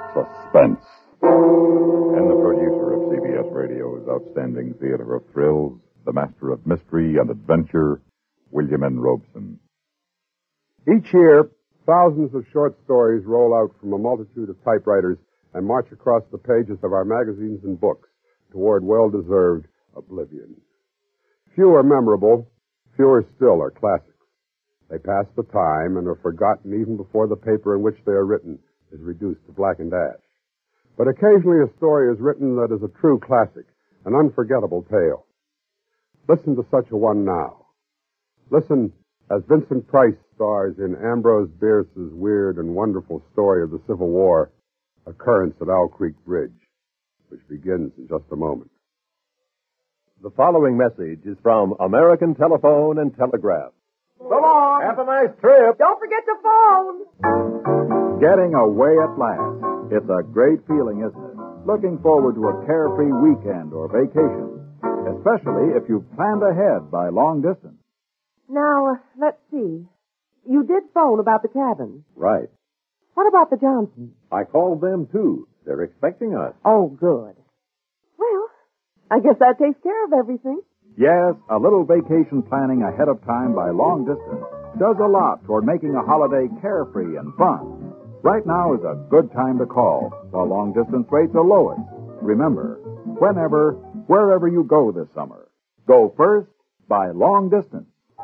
Suspense. And the producer of CBS Radio's outstanding theater of thrills, the master of mystery and adventure, William N. Robeson. Each year, thousands of short stories roll out from a multitude of typewriters and march across the pages of our magazines and books toward well-deserved oblivion. Few are memorable, fewer still are classics. They pass the time and are forgotten even before the paper in which they are written is reduced to blackened ash. But occasionally a story is written that is a true classic, an unforgettable tale. Listen to such a one now. Listen as Vincent Price stars in Ambrose Bierce's weird and wonderful story of the Civil War, Occurrence at Owl Creek Bridge, which begins in just a moment. The following message is from American Telephone and Telegraph. So long. Have a nice trip. Don't forget to phone. Getting away at last. It's a great feeling, isn't it? Looking forward to a carefree weekend or vacation, especially if you've planned ahead by long distance. Now, let's see. You did phone about the cabin. Right. What about the Johnsons? I called them, too. They're expecting us. Oh, good. Well, I guess that takes care of everything. Yes, a little vacation planning ahead of time by long distance does a lot toward making a holiday carefree and fun. Right now is a good time to call, while long-distance rates are lowest. Remember, whenever, wherever you go this summer, go first by long distance.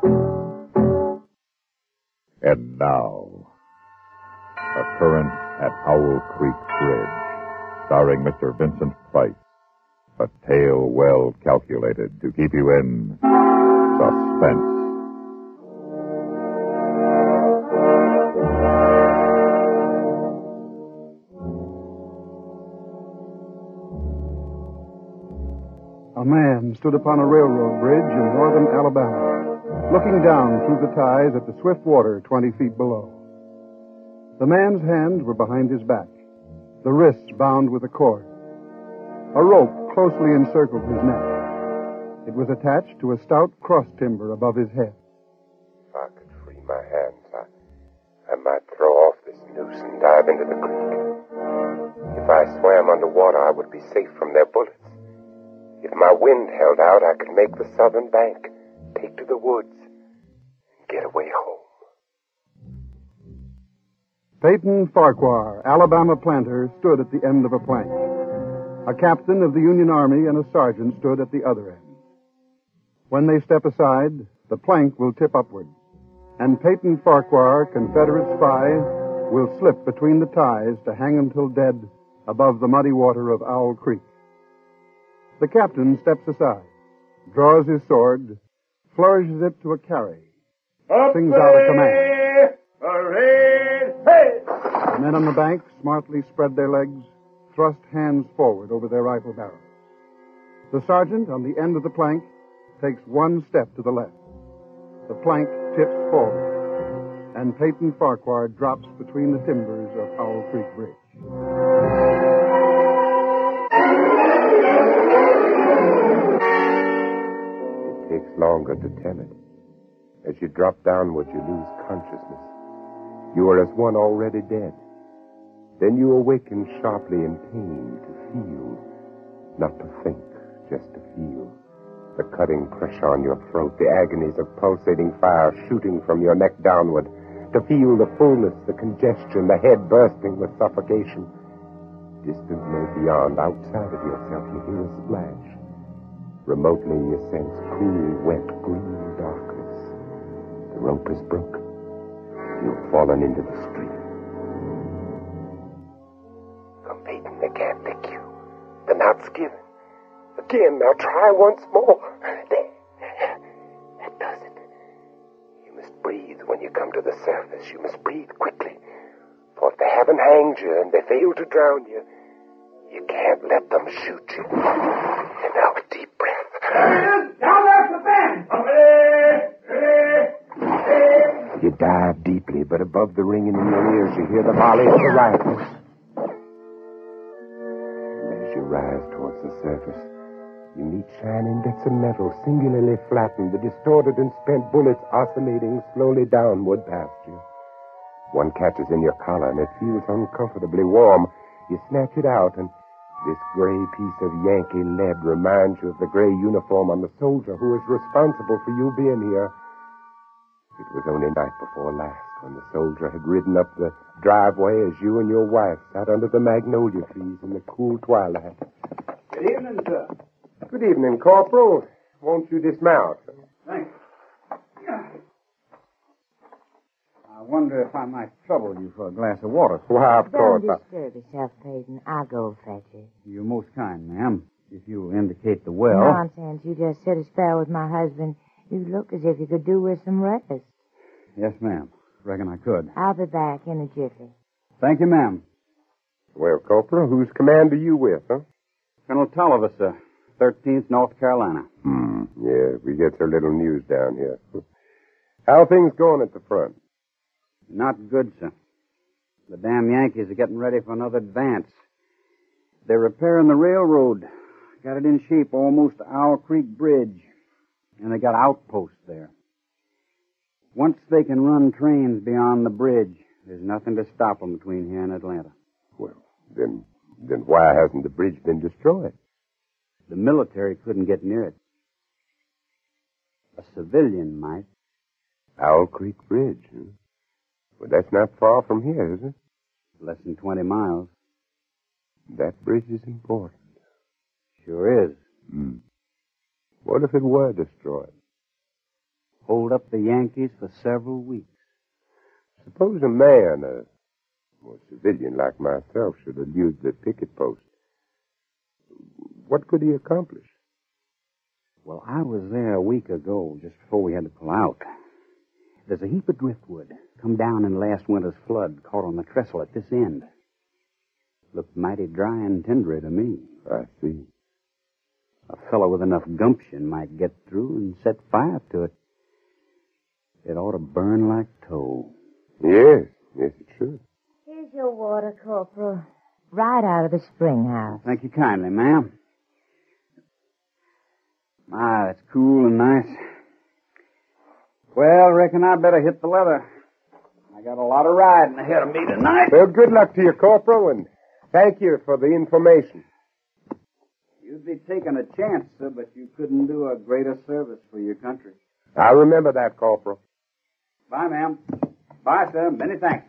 And now, Occurrence at Owl Creek Bridge, starring Mr. Vincent Price. A tale well calculated to keep you in suspense. A man stood upon a railroad bridge in northern Alabama, looking down through the ties at the swift water 20 feet below. The man's hands were behind his back, the wrists bound with a cord. A rope closely encircled his neck. It was attached to a stout cross timber above his head. If I could free my hands, I might throw off this noose and dive into the creek. If I swam underwater, I would be safe from their bullets. If my wind held out, I could make the southern bank, take to the woods, and get away home. Peyton Farquhar, Alabama planter, stood at the end of a plank. A captain of the Union Army and a sergeant stood at the other end. When they step aside, the plank will tip upward, and Peyton Farquhar, Confederate spy, will slip between the ties to hang until dead above the muddy water of Owl Creek. The captain steps aside, draws his sword, flourishes it to a carry, sings out a command. The men on the bank smartly spread their legs, thrust hands forward over their rifle barrels. The sergeant, on the end of the plank, takes one step to the left. The plank tips forward, and Peyton Farquhar drops between the timbers of Owl Creek Bridge. It takes longer to tell it. As you drop downward, you lose consciousness. You are as one already dead. Then you awaken sharply in pain to feel, not to think, just to feel. The cutting pressure on your throat, the agonies of pulsating fire shooting from your neck downward, to feel the fullness, the congestion, the head bursting with suffocation. Distantly beyond, outside of yourself, you hear a splash. Remotely, you sense cool, wet, green darkness. The rope is broken. You've fallen into the stream. Peyton, they can't pick you. The knot's given. Again, now try once more. There. That does it. You must breathe when you come to the surface. You must breathe quickly. For if they haven't hanged you and they fail to drown you, you can't let them shoot you. And now a deep breath. Down there at the bend. You dive deeply, but above the ringing in your ears, you hear the volley of the rifles. You rise towards the surface. You meet shining bits of metal, singularly flattened, the distorted and spent bullets oscillating slowly downward past you. One catches in your collar, and it feels uncomfortably warm. You snatch it out, and this gray piece of Yankee lead reminds you of the gray uniform on the soldier who is responsible for you being here. It was only night before last when the soldier had ridden up the driveway as you and your wife sat under the magnolia trees in the cool twilight. Good evening, sir. Good evening, Corporal. Won't you dismount? Thanks. I wonder if I might trouble you for a glass of water. Why, of course. Don't disturb yourself, Peyton. I'll go fetch it. You're most kind, ma'am. If you indicate the well. Nonsense. You just sit a spell with my husband. You look as if you could do with some rest. Yes, ma'am. Reckon I could. I'll be back in a jiffy. Thank you, ma'am. Well, Corporal, whose command are you with, huh? Colonel Tolliver, sir. 13th North Carolina. Yeah, we get so little news down here. How are things going at the front? Not good, sir. The damn Yankees are getting ready for another advance. They're repairing the railroad. Got it in shape almost to Owl Creek Bridge. And they got outposts there. Once they can run trains beyond the bridge, there's nothing to stop them between here and Atlanta. Well, then why hasn't the bridge been destroyed? The military couldn't get near it. A civilian might. Owl Creek Bridge, huh? Well, that's not far from here, is it? Less than 20 miles. That bridge is important. Sure is. What if it were destroyed? Hold up the Yankees for several weeks. Suppose a man, a civilian like myself, should elude the picket post. What could he accomplish? Well, I was there a week ago, just before we had to pull out. There's a heap of driftwood come down in last winter's flood, caught on the trestle at this end. Looked mighty dry and tendery to me. I see. A fellow with enough gumption might get through and set fire to it. It ought to burn like tow. Yes, it should. Here's your water, Corporal. Right out of the spring house. Thank you kindly, ma'am. My, that's cool and nice. Well, reckon I better hit the leather. I got a lot of riding ahead of me tonight. Well, good luck to you, Corporal, and thank you for the information. You'd be taking a chance, sir, but you couldn't do a greater service for your country. I remember that, Corporal. Bye, ma'am. Bye, sir. Many thanks.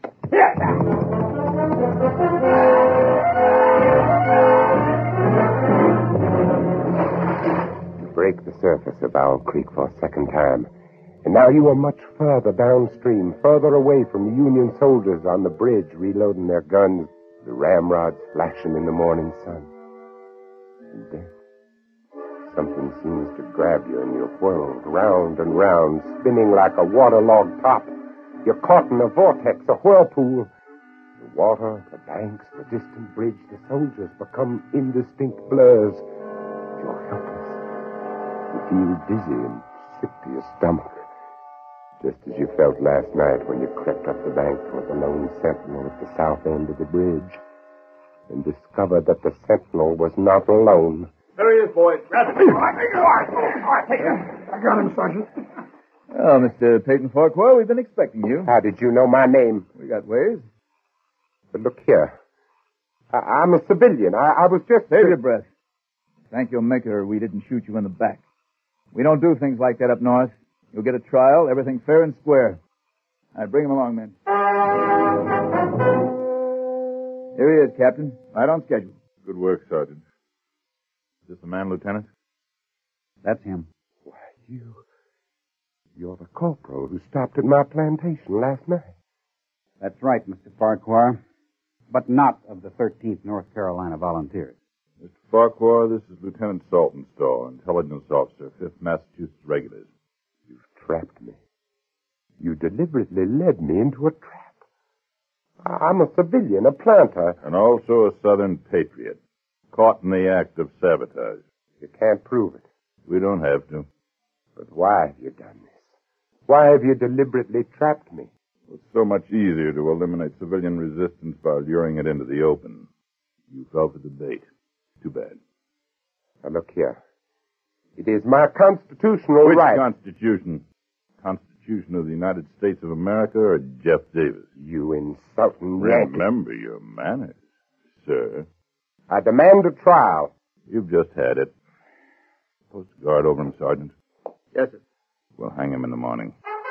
You break the surface of Owl Creek for a second time. And now you are much further downstream, further away from the Union soldiers on the bridge reloading their guns, the ramrods flashing in the morning sun. And then something seems to grab you and you're whirled round and round, spinning like a waterlogged top. You're caught in a vortex, a whirlpool. The water, the banks, the distant bridge, the soldiers become indistinct blurs. You're helpless. You feel dizzy and sick to your stomach. Just as you felt last night when you crept up the bank toward the lone sentinel at the south end of the bridge and discovered that the sentinel was not alone. There he is, boys. Grab him. I got him, Sergeant. Oh, Mr. Peyton Farquhar, we've been expecting you. How did you know my name? We got ways. But look here. I'm a civilian. I was just... Save your breath. Thank your maker we didn't shoot you in the back. We don't do things like that up north. You'll get a trial, everything fair and square. All right, bring him along, men. Here he is, Captain. Right on schedule. Good work, Sergeant. Is this the man, Lieutenant? That's him. Why, you're the corporal who stopped at my plantation last night. That's right, Mr. Farquhar. But not of the 13th North Carolina Volunteers. Mr. Farquhar, this is Lieutenant Saltonstall, intelligence officer, 5th Massachusetts Regulars. You've trapped me. You deliberately led me into a trap. I'm a civilian, a planter. And also a Southern patriot, caught in the act of sabotage. You can't prove it. We don't have to. But why have you done this? Why have you deliberately trapped me? It's so much easier to eliminate civilian resistance by luring it into the open. You fell for the bait. Too bad. Now, look here. It is my constitutional Which right. Constitution? Constitution of the United States of America or Jeff Davis? You insulting Yankee. Remember your manners. sir. I demand a trial. You've just had it. Post a guard over him, Sergeant. Yes, sir. We'll hang him in the morning.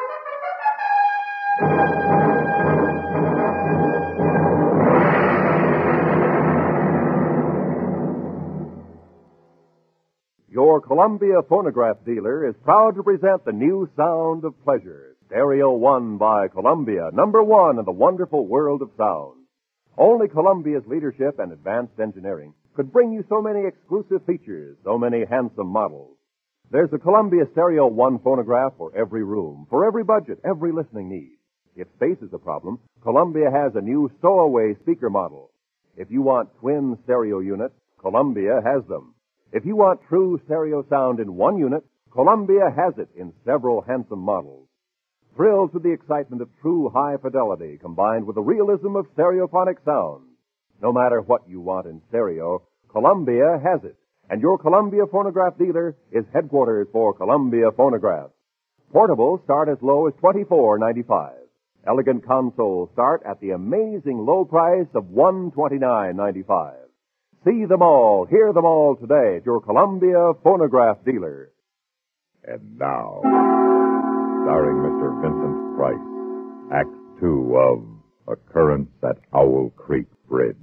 Your Columbia phonograph dealer is proud to present the new sound of pleasure, Stereo One by Columbia, #1 in the wonderful world of sound. Only Columbia's leadership and advanced engineering could bring you so many exclusive features, so many handsome models. There's a Columbia Stereo One phonograph for every room, for every budget, every listening need. If space is a problem, Columbia has a new stowaway speaker model. If you want twin stereo units, Columbia has them. If you want true stereo sound in one unit, Columbia has it in several handsome models. Thrill to the excitement of true high fidelity combined with the realism of stereophonic sound. No matter what you want in stereo, Columbia has it. And your Columbia phonograph dealer is headquarters for Columbia Phonographs. Portables start as low as $24.95. Elegant consoles start at the amazing low price of $129.95. See them all, hear them all today at your Columbia phonograph dealer. And now, starring Mr. Vincent Price, Act 2 of Occurrence at Owl Creek Bridge.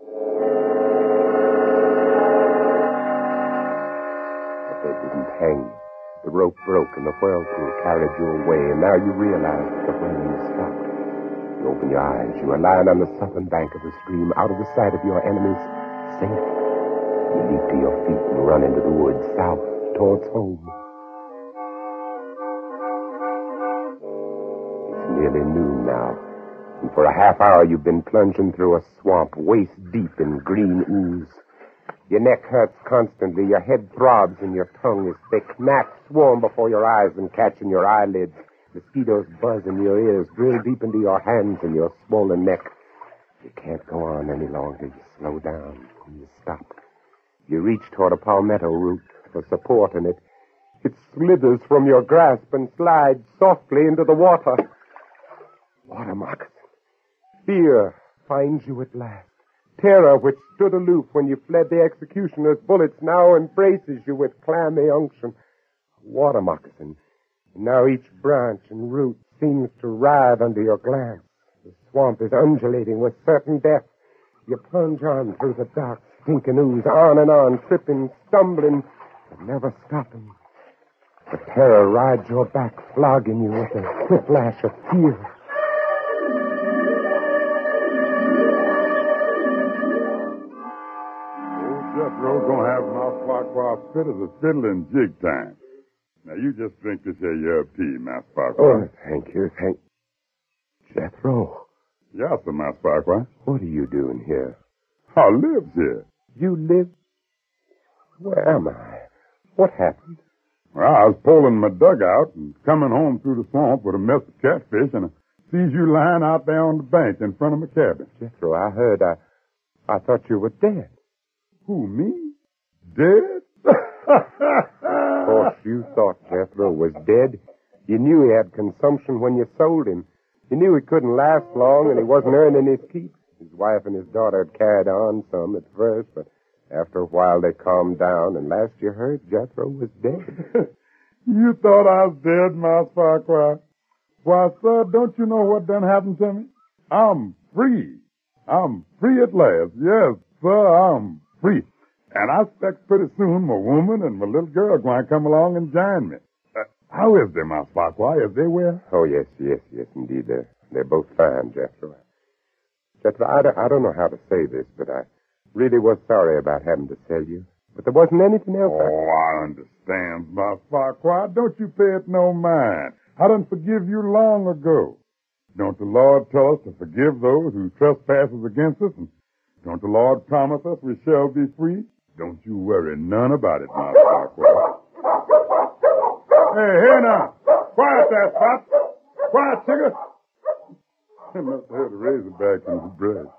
But they didn't hang you. The rope broke and the whirlpool carried you away, and now you realize that the rain stopped. You open your eyes. You are lying on the southern bank of the stream, out of the sight of your enemies. Safe. You leap to your feet and run into the woods south towards home. It's nearly noon now, and for a half hour you've been plunging through a swamp waist deep in green ooze. Your neck hurts constantly, your head throbs, and your tongue is thick. Gnats swarm before your eyes and catch in your eyelids. Mosquitoes buzz in your ears, drill deep into your hands and your swollen neck. You can't go on any longer. You slow down and you stop. You reach toward a palmetto root for support, and it slithers from your grasp and slides softly into the water. Water moccasin. Fear finds you at last. Terror, which stood aloof when you fled the executioner's bullets, now embraces you with clammy unction. Water moccasin. And now each branch and root seems to writhe under your glance. The swamp is undulating with certain death. You plunge on through the dark, stinking ooze, on and on, tripping, stumbling, but never stopping. The terror rides your back, flogging you with a whiplash of fear. Old Jethro's gonna have my Farquhar fit as a fiddle in jig time. Now, you just drink this here your tea, Master Farquhar. Oh, thank you. Jethro. Yes, sir, Master Farquhar. What are you doing here? I lives here. You live? Where am I? What happened? Well, I was pulling my dugout and coming home through the swamp with a mess of catfish, and I sees you lying out there on the bank in front of my cabin. Jethro, I heard. I thought you were dead. Who, me? Dead? Of course, you thought Jethro was dead. You knew he had consumption when you sold him. You knew he couldn't last long, and he wasn't earning his keep. His wife and his daughter had carried on some at first, but after a while they calmed down, and last you heard, Jethro was dead. You thought I was dead, Master Farquhar? Why, sir, don't you know what done happened to me? I'm free. I'm free at last. Yes, sir, I'm free. And I expect pretty soon my woman and my little girl are going to come along and join me. How is they, Master Farquhar? Is they well? Oh, yes, indeed. They're both fine, Jethro. Jethro, I don't know how to say this, but I really was sorry about having to sell you. But there wasn't anything else. I understand, Master Farquhar. Don't you pay it no mind. I done forgive you long ago. Don't the Lord tell us to forgive those who trespasses against us? And don't the Lord promise us we shall be free? Don't you worry none about it, Master Farquhar. Hey, here now. Quiet there, Spot. Quiet, Tigger. He must have had a razorback in his breast.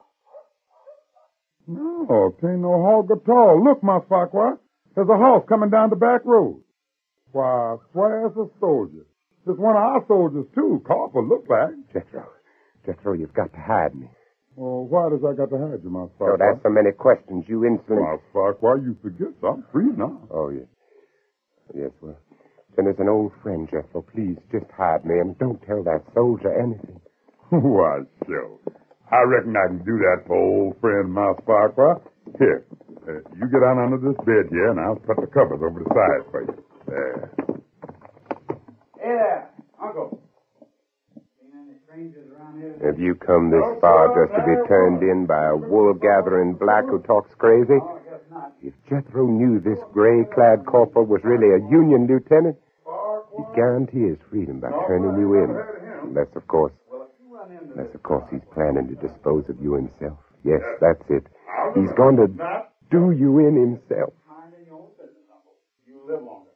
No, it ain't no hog at all. Look, Master Farquhar. There's a horse coming down the back road. Why, swears a soldier. It's one of our soldiers, too. Corporal, look like. Jethro, you've got to hide me. Oh, why does I got to hide you, Mouse Farquhar? Don't ask so many questions, you insolent... Mouse Farquhar, you forget I'm free now. Oh, yes. Yes, well, then as an old friend, Jethro, please just hide me and don't tell that soldier anything. Why, sure. I reckon I can do that for old friend Mouse Farquhar. Here, you get on under this bed here, and I'll put the covers over the sides for you. There. Hey there, Uncle. Seen any strangers around here? Have you come this far just to be turned in by a wool-gathering black who talks crazy? Oh, I guess not. If Jethro knew this gray-clad corporal was really a Union lieutenant, he'd guarantee his freedom by turning you in. Unless, of course, he's planning to dispose of you himself. Yes, that's it. He's going to do you in himself. Minding your own business, Uncle. You live longer.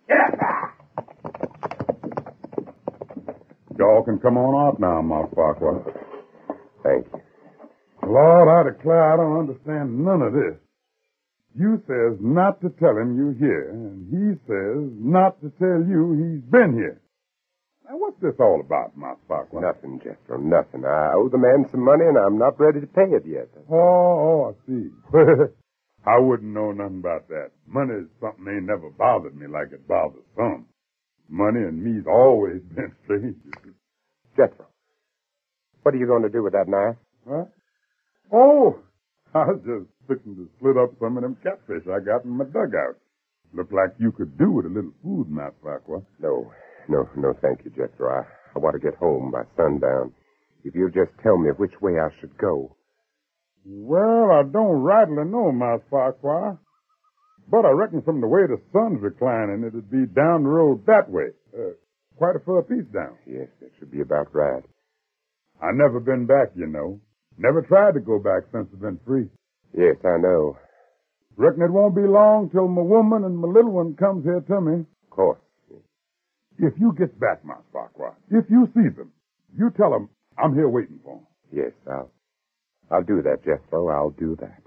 Y'all can come on out now, Mouse Farquhar. Thank you. Lord, I declare I don't understand none of this. You says not to tell him you here, and he says not to tell you he's been here. Now, what's this all about, Mouse Farquhar? Nothing, Jethro, nothing. I owe the man some money, and I'm not ready to pay it yet. Oh, I see. I wouldn't know nothing about that. Money is something ain't never bothered me like it bothers some. Money and me's always been strangers. Jethro, what are you going to do with that knife? Huh? Oh, I was just fixing to slit up some of them catfish I got in my dugout. Looked like you could do with a little food, Mouse Farquhar. No, thank you, Jethro. I want to get home by sundown. If you'll just tell me which way I should go. Well, I don't rightly know, Mouse Farquhar. But I reckon from the way the sun's reclining, it'd be down the road that way. Quite a far piece down. Yes, that should be about right. I never been back, you know. Never tried to go back since I've been free. Yes, I know. Reckon it won't be long till my woman and my little one comes here to me. Of course. If you get back, Mouse Farquhar, if you see them, you tell them I'm here waiting for them. Yes, I'll do that, Jethro. I'll do that.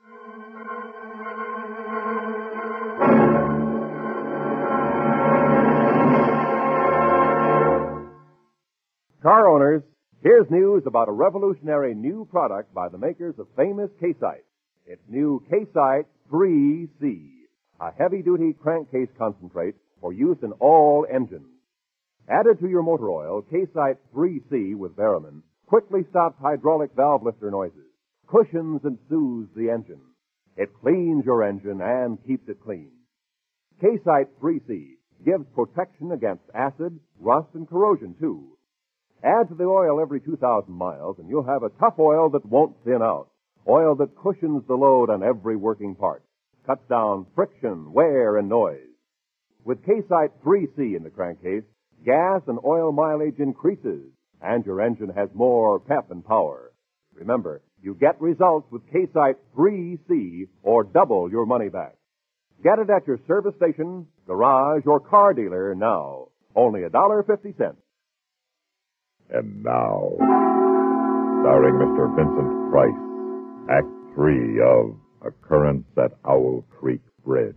Car owners, here's news about a revolutionary new product by the makers of famous K-Site. It's new K-Site 3C, a heavy-duty crankcase concentrate for use in all engines. Added to your motor oil, K-Site 3C with Verimin quickly stops hydraulic valve lifter noises, cushions and soothes the engine. It cleans your engine and keeps it clean. K-Site 3C gives protection against acid, rust, and corrosion, too. Add to the oil every 2,000 miles, and you'll have a tough oil that won't thin out. Oil that cushions the load on every working part, cuts down friction, wear, and noise. With K-Site 3C in the crankcase, gas and oil mileage increases, and your engine has more pep and power. Remember, you get results with K-Site 3C or double your money back. Get it at your service station, garage, or car dealer now. Only $1.50. And now, starring Mr. Vincent Price, Act 3 of Occurrence at Owl Creek Bridge.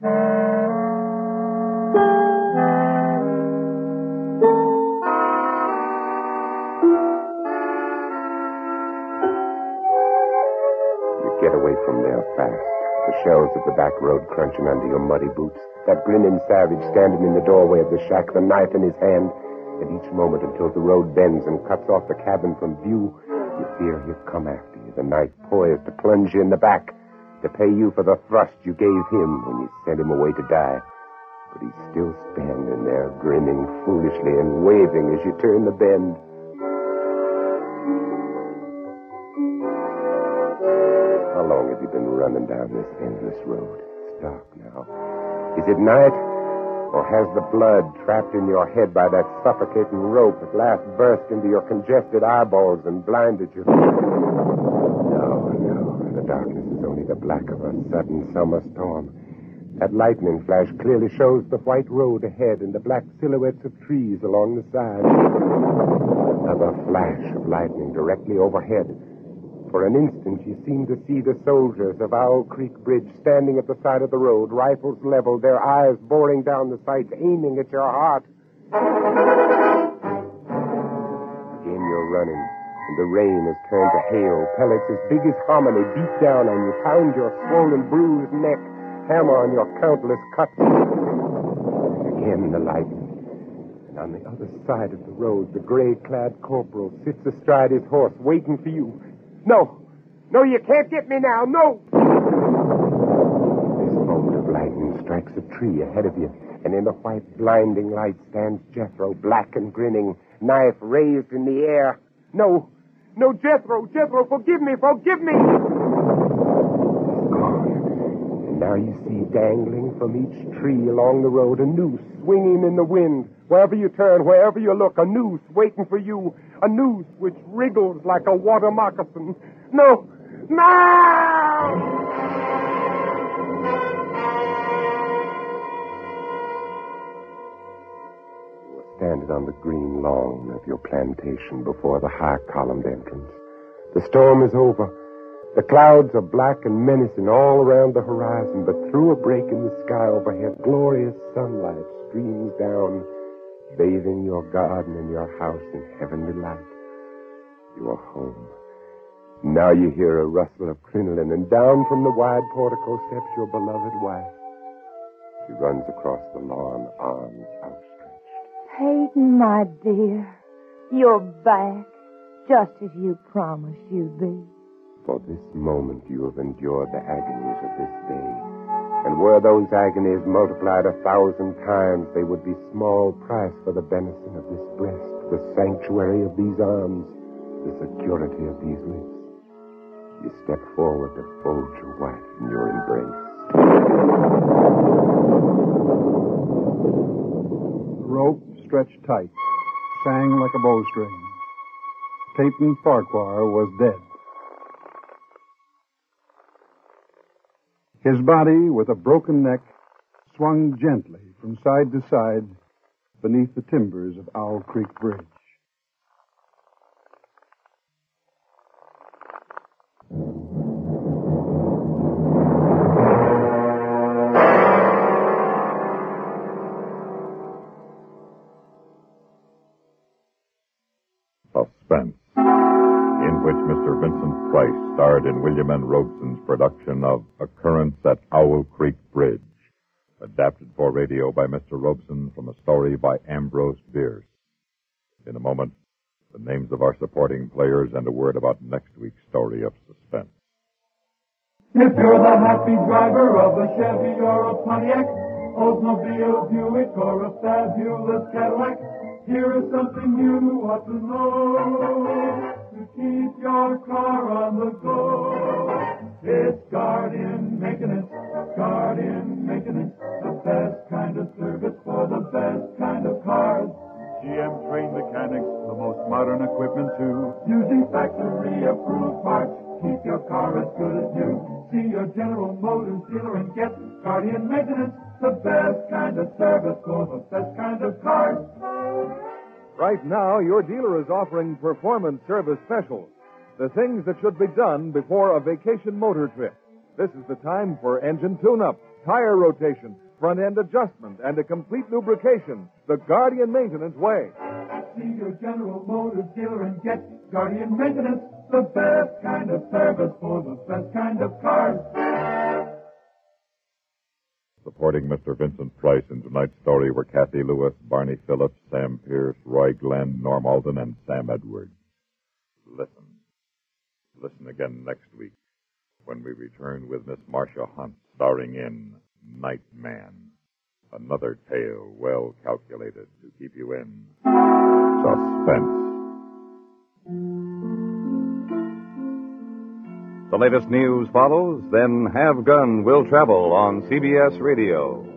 You get away from there fast. The shells of the back road crunching under your muddy boots. That grinning savage standing in the doorway of the shack, the knife in his hand. At each moment until the road bends and cuts off the cabin from view, you fear he'll come after you, the knife poised to plunge you in the back, to pay you for the thrust you gave him when you sent him away to die. But he's still standing there, grinning foolishly and waving as you turn the bend. How long have you been running down this endless road? It's dark now. Is it night? Or has the blood trapped in your head by that suffocating rope at last burst into your congested eyeballs and blinded you? No. The darkness is only the black of a sudden summer storm. That lightning flash clearly shows the white road ahead and the black silhouettes of trees along the side. Another flash of lightning directly overhead. For an instant, you seem to see the soldiers of Owl Creek Bridge standing at the side of the road, rifles leveled, their eyes boring down the sights, aiming at your heart. Again, you're running, And the rain has turned to hail. Pellets as big as hominy beat down on you, pound your swollen, bruised neck, hammer on your countless cuts. And again the lightning. And on the other side of the road, the gray-clad corporal sits astride his horse, waiting for you. No! No, you can't get me now! No! This bolt of lightning strikes a tree ahead of you, and in the white, blinding light stands Jethro, black and grinning, knife raised in the air. No! No, Jethro! Jethro, forgive me! Forgive me! He's gone. And now you see dangling from each tree along the road a noose swinging in the wind. Wherever you turn, wherever you look, a noose waiting for you. A noose which wriggles like a water moccasin. No! No! Standing on the green lawn of your plantation before the high-columned entrance. The storm is over. The clouds are black and menacing all around the horizon, but through a break in the sky overhead, glorious sunlight streams down, bathing your garden and your house in heavenly light. You are home. Now you hear a rustle of crinoline, and down from the wide portico steps your beloved wife. She runs across the lawn, arms outstretched. Hayden, my dear, you're back, just as you promised you'd be. For this moment you have endured the agonies of this day. And were those agonies multiplied 1,000 times, they would be small price for the benison of this breast, the sanctuary of these arms, the security of these lips. You step forward to fold your wife in your embrace. The rope, stretched tight, sang like a bowstring. Peyton Farquhar was dead. His body, with a broken neck, swung gently from side to side beneath the timbers of Owl Creek Bridge. Suspense, in which Mr. Vincent Price starred in William N. Robeson's production of Occurrence at Owl Creek Bridge, adapted for radio by Mr. Robeson from a story by Ambrose Bierce. In a moment, the names of our supporting players and a word about next week's story of suspense. If you're the happy driver of a Chevy or a Pontiac, Oldsmobile, Buick, or a fabulous Cadillac, here is something you ought to know to keep your car on the go. It's Guardian Maintenance, the best kind of service for the best kind of cars. GM trained mechanics, the most modern equipment too. Using factory-approved parts, keep your car as good as new. See your General Motors dealer and get Guardian Maintenance, the best kind of service for the best kind of cars. Right now, your dealer is offering performance service specials. The things that should be done before a vacation motor trip. This is the time for engine tune-up, tire rotation, front-end adjustment, and a complete lubrication. The Guardian Maintenance way. See your General Motors dealer and get Guardian Maintenance, the best kind of service for the best kind of cars. Supporting Mr. Vincent Price in tonight's story were Kathy Lewis, Barney Phillips, Sam Pierce, Roy Glenn, Norm Alden, and Sam Edwards. Listen again next week when we return with Miss Marcia Hunt starring in Night Man, another tale well calculated to keep you in suspense. The latest news follows, then Have Gun Will Travel on CBS Radio.